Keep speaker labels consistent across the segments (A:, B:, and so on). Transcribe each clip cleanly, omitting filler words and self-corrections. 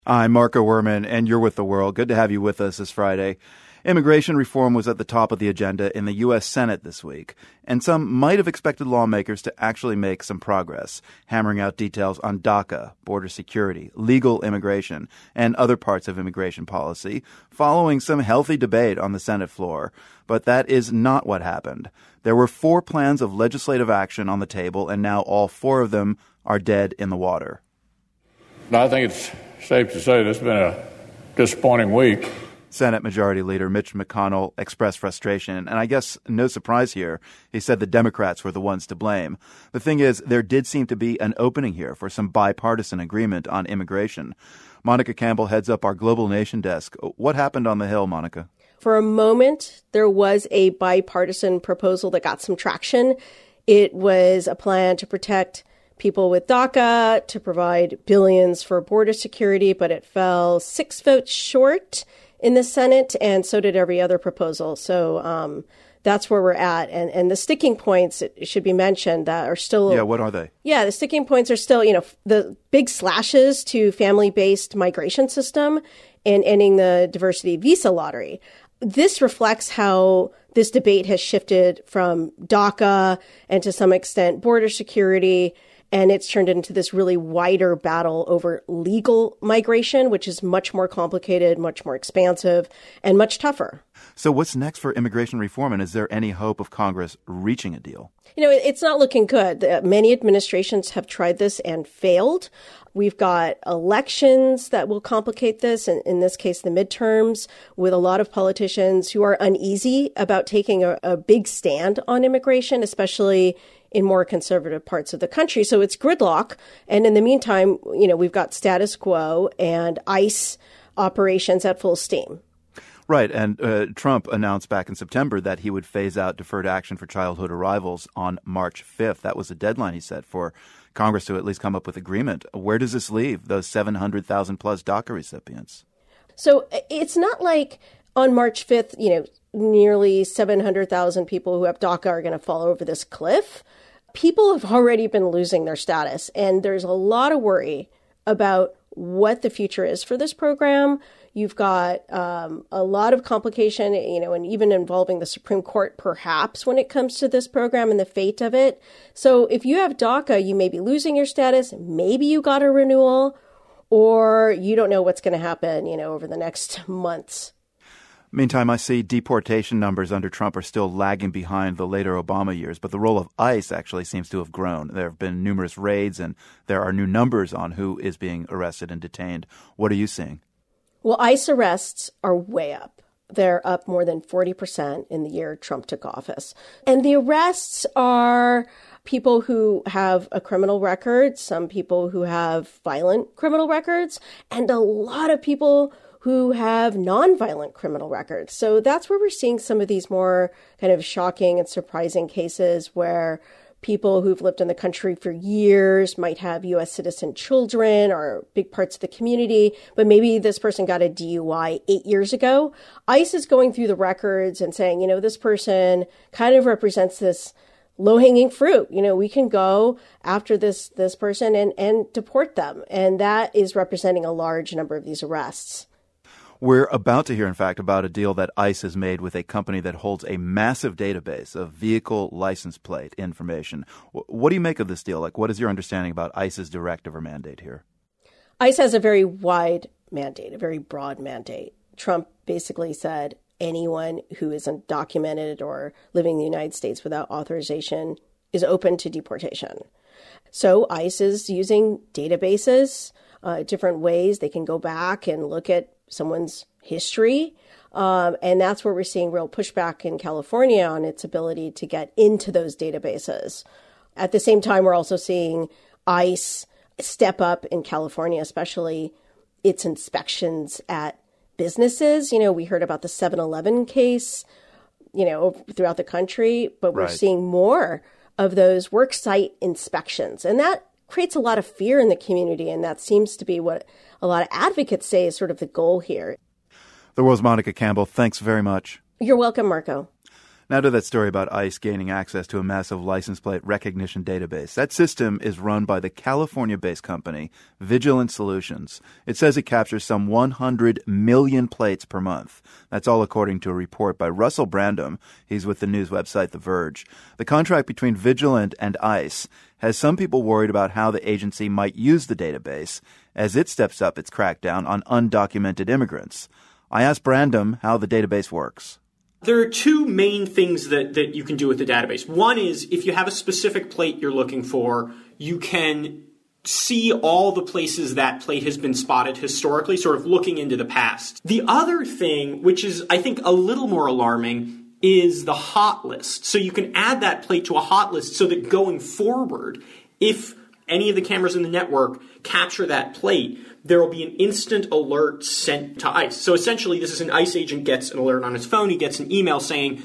A: I'm Marco Werman, and you're with The World. Good to have you with us this Friday. Immigration reform was at the top of the agenda in the U.S. Senate this week, and some might have expected lawmakers to actually make some progress, hammering out details on DACA, border security, legal immigration, and other parts of immigration policy, following some healthy debate on the Senate floor. But that is not what happened. There were 4 plans of legislative action on the table, and now all 4 of them are dead in the water.
B: I think it's safe to say this has been a disappointing week.
A: Senate Majority Leader Mitch McConnell expressed frustration, and I guess no surprise here. He said the Democrats were the ones to blame. The thing is, there did seem to be an opening here for some bipartisan agreement on immigration. Monica Campbell heads up our Global Nation desk. What happened on the Hill, Monica?
C: For a moment, there was a bipartisan proposal that got some traction. It was a plan to protect people with DACA, to provide billions for border security, but it fell 6 votes short in the Senate, and so did every other proposal. So that's where we're at. And the sticking points, it should be mentioned, that are still...
A: Yeah, what are they?
C: Yeah, the sticking points are still, the big slashes to family-based migration system and ending the diversity visa lottery. This reflects how this debate has shifted from DACA and to some extent border security, and it's turned into this really wider battle over legal migration, which is much more complicated, much more expansive, and much tougher.
A: So what's next for immigration reform, and is there any hope of Congress reaching a deal?
C: It's not looking good. Many administrations have tried this and failed. We've got elections that will complicate this, and in this case, the midterms, with a lot of politicians who are uneasy about taking a big stand on immigration, especially in more conservative parts of the country. So it's gridlock. And in the meantime, we've got status quo and ICE operations at full steam.
A: Right. And Trump announced back in September that he would phase out deferred action for childhood arrivals on March 5th. That was the deadline he set for Congress to at least come up with agreement. Where does this leave those 700,000 plus DACA recipients?
C: So it's not like on March 5th, nearly 700,000 people who have DACA are going to fall over this cliff. People have already been losing their status, and there's a lot of worry about what the future is for this program. You've got a lot of complication, and even involving the Supreme Court, perhaps, when it comes to this program and the fate of it. So if you have DACA, you may be losing your status. Maybe you got a renewal, or you don't know what's going to happen, over the next months.
A: Meantime, I see deportation numbers under Trump are still lagging behind the later Obama years, but the role of ICE actually seems to have grown. There have been numerous raids, and there are new numbers on who is being arrested and detained. What are you seeing?
C: Well, ICE arrests are way up. They're up more than 40% in the year Trump took office. And the arrests are people who have a criminal record, some people who have violent criminal records, and a lot of people who have nonviolent criminal records. So that's where we're seeing some of these more kind of shocking and surprising cases where people who've lived in the country for years might have U.S. citizen children or big parts of the community, but maybe this person got a DUI 8 years ago. ICE is going through the records and saying, this person kind of represents this low-hanging fruit. We can go after this person and deport them. And that is representing a large number of these arrests.
A: We're about to hear, in fact, about a deal that ICE has made with a company that holds a massive database of vehicle license plate information. What do you make of this deal? What is your understanding about ICE's directive or mandate here?
C: ICE has a very wide mandate, a very broad mandate. Trump basically said anyone who is undocumented or living in the United States without authorization is open to deportation. So ICE is using databases, different ways they can go back and look at someone's history. And that's where we're seeing real pushback in California on its ability to get into those databases. At the same time, we're also seeing ICE step up in California, especially its inspections at businesses. We heard about the 7-Eleven case, throughout the country, but we're seeing more of those worksite inspections. And that creates a lot of fear in the community. And that seems to be what a lot of advocates say is sort of the goal here.
A: The World's Monica Campbell, thanks very much.
C: You're welcome, Marco.
A: Now to that story about ICE gaining access to a massive license plate recognition database. That system is run by the California-based company Vigilant Solutions. It says it captures some 100 million plates per month. That's all according to a report by Russell Brandom. He's with the news website The Verge. The contract between Vigilant and ICE has some people worried about how the agency might use the database as it steps up its crackdown on undocumented immigrants. I asked Brandom how the database works.
D: There are two main things that you can do with the database. One is if you have a specific plate you're looking for, you can see all the places that plate has been spotted historically, sort of looking into the past. The other thing, which is, I think, a little more alarming, is the hot list. So you can add that plate to a hot list so that going forward, if any of the cameras in the network capture that plate, there will be an instant alert sent to ICE. So essentially, this is an ICE agent gets an alert on his phone. He gets an email saying,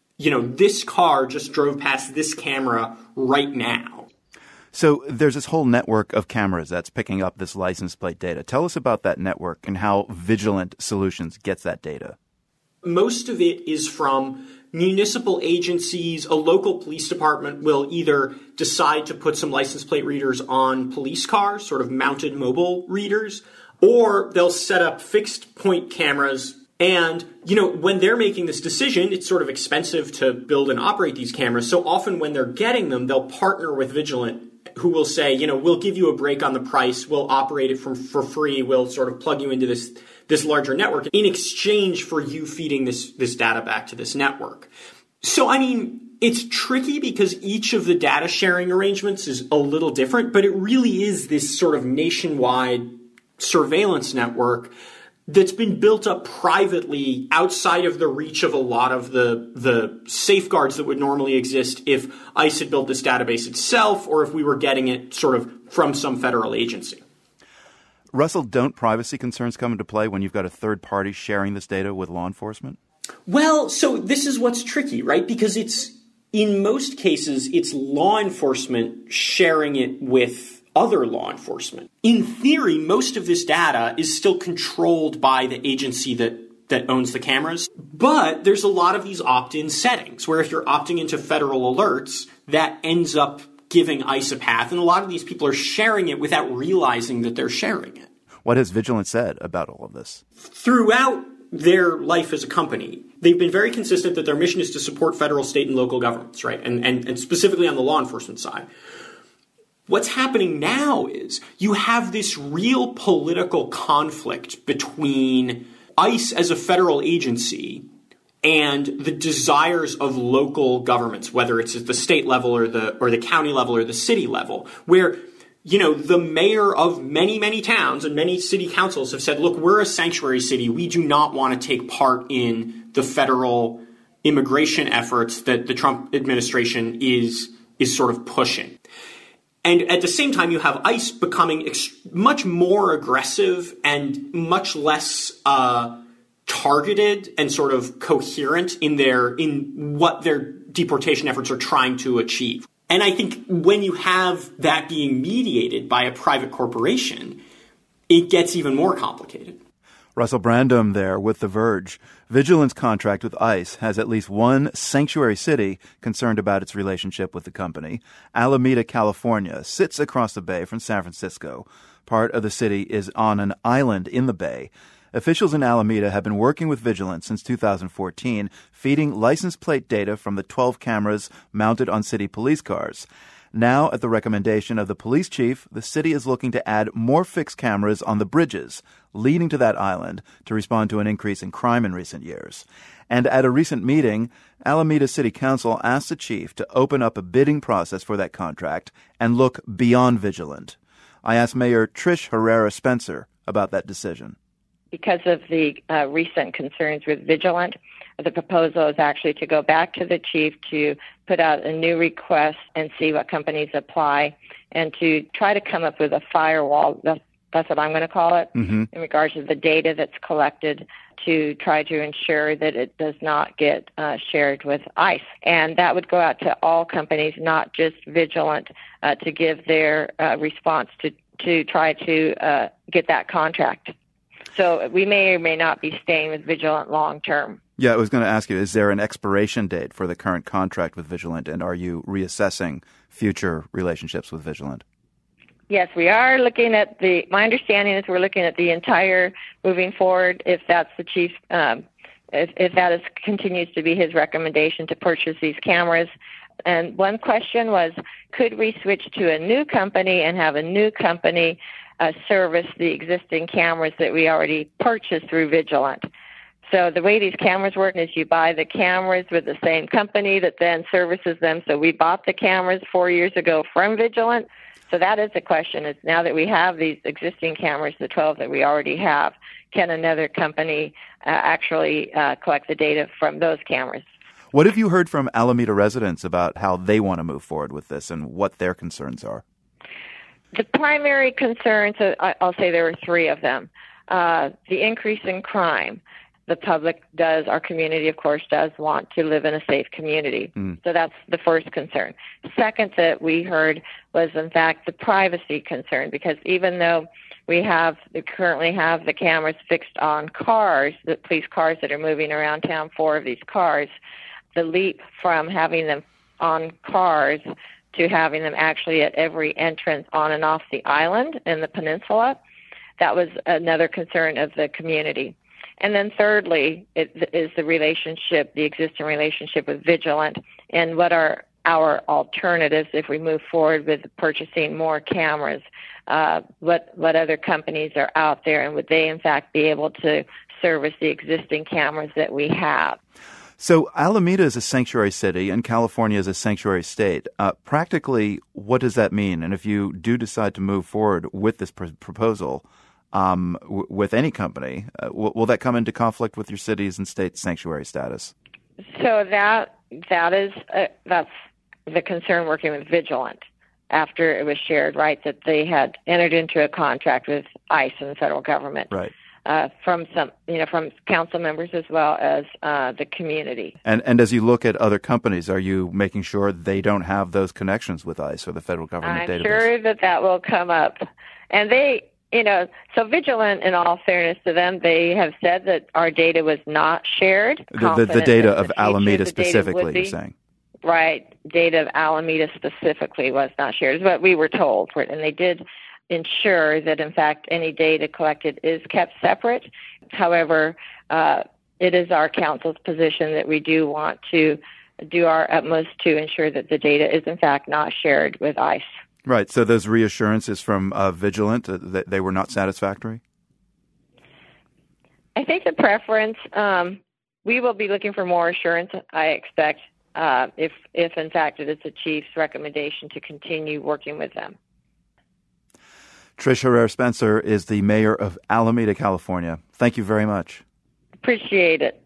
D: this car just drove past this camera right now.
A: So there's this whole network of cameras that's picking up this license plate data. Tell us about that network and how Vigilant Solutions gets that data.
D: Most of it is from municipal agencies. A local police department will either decide to put some license plate readers on police cars, sort of mounted mobile readers, or they'll set up fixed point cameras. And, when they're making this decision, it's sort of expensive to build and operate these cameras. So often when they're getting them, they'll partner with Vigilant, who will say, we'll give you a break on the price. We'll operate it for free. We'll sort of plug you into this larger network in exchange for you feeding this data back to this network. So, it's tricky because each of the data sharing arrangements is a little different, but it really is this sort of nationwide surveillance network that's been built up privately outside of the reach of a lot of the safeguards that would normally exist if ICE had built this database itself or if we were getting it sort of from some federal agency.
A: Russell, don't privacy concerns come into play when you've got a third party sharing this data with law enforcement?
D: Well, so this is what's tricky, right? Because in most cases, it's law enforcement sharing it with other law enforcement. In theory, most of this data is still controlled by the agency that owns the cameras. But there's a lot of these opt-in settings where if you're opting into federal alerts, that ends up giving ICE a path. And a lot of these people are sharing it without realizing that they're sharing it.
A: What has Vigilant said about all of this?
D: Throughout their life as a company, they've been very consistent that their mission is to support federal, state, and local governments, right? And specifically on the law enforcement side. What's happening now is you have this real political conflict between ICE as a federal agency and the desires of local governments, whether it's at the state level or the county level or the city level, where the mayor of many, many towns and many city councils have said, look, we're a sanctuary city. We do not want to take part in the federal immigration efforts that the Trump administration is sort of pushing. And at the same time, you have ICE becoming much more aggressive and much less targeted and sort of coherent in what their deportation efforts are trying to achieve. And I think when you have that being mediated by a private corporation, it gets even more complicated.
A: Russell Brandom there with The Verge. Vigilant's contract with ICE has at least one sanctuary city concerned about its relationship with the company. Alameda, California, sits across the bay from San Francisco. Part of the city is on an island in the bay. Officials in Alameda have been working with Vigilant since 2014, feeding license plate data from the 12 cameras mounted on city police cars. Now, at the recommendation of the police chief, the city is looking to add more fixed cameras on the bridges leading to that island to respond to an increase in crime in recent years. And at a recent meeting, Alameda City Council asked the chief to open up a bidding process for that contract and look beyond Vigilant. I asked Mayor Trish Herrera Spencer about that decision.
E: Because of the recent concerns with Vigilant, the proposal is actually to go back to the chief to put out a new request and see what companies apply and to try to come up with a firewall, that's what I'm going to call it, in regards to the data that's collected to try to ensure that it does not get shared with ICE. And that would go out to all companies, not just Vigilant, to give their response to try to get that contract. So we may or may not be staying with Vigilant long term.
A: Yeah, I was going to ask you, is there an expiration date for the current contract with Vigilant, and are you reassessing future relationships with Vigilant?
E: Yes, we are looking at my understanding is we're looking at the entire moving forward, if that's the chief, if that continues to be his recommendation to purchase these cameras. And one question was, could we switch to a new company and have a new company service the existing cameras that we already purchased through Vigilant? So the way these cameras work is you buy the cameras with the same company that then services them. So we bought the cameras 4 years ago from Vigilant. So that is the question, is now that we have these existing cameras, the 12 that we already have, can another company actually collect the data from those cameras?
A: What have you heard from Alameda residents about how they want to move forward with this and what their concerns are?
E: The primary concerns, I'll say there are three of them. The increase in crime. The public does, our community, of course, does want to live in a safe community. So that's the first concern. Second that we heard was, in fact, the privacy concern, because even though we currently have the cameras fixed on cars, the police cars that are moving around town, 4 of these cars, the leap from having them on cars to having them actually at every entrance on and off the island in the peninsula, that was another concern of the community. And then thirdly, it is the existing relationship with Vigilant, and what are our alternatives if we move forward with purchasing more cameras. What other companies are out there, and would they in fact be able to service the existing cameras that we have?
A: So Alameda is a sanctuary city and California is a sanctuary state. Practically, what does that mean? And if you do decide to move forward with this proposal, with any company, will that come into conflict with your city's and state's sanctuary status?
E: So that's the concern working with Vigilant after it was shared, right, that they had entered into a contract with ICE and the federal government.
A: Right.
E: From council members as well as the community.
A: And as you look at other companies, are you making sure they don't have those connections with ICE or the federal government database?
E: I'm sure that will come up. And so Vigilant, in all fairness to them, they have said that our data was not shared.
A: The data of Alameda specifically, you're saying?
E: Right. Data of Alameda specifically was not shared, is what we were told. And they did ensure that, in fact, any data collected is kept separate. However, it is our council's position that we do want to do our utmost to ensure that the data is, in fact, not shared with ICE.
A: Right. So those reassurances from Vigilant, that they were not satisfactory?
E: I think the preference, we will be looking for more assurance, I expect, if in fact it is the chief's recommendation to continue working with them.
A: Trish Herrera-Spencer is the mayor of Alameda, California. Thank you very much.
E: Appreciate it.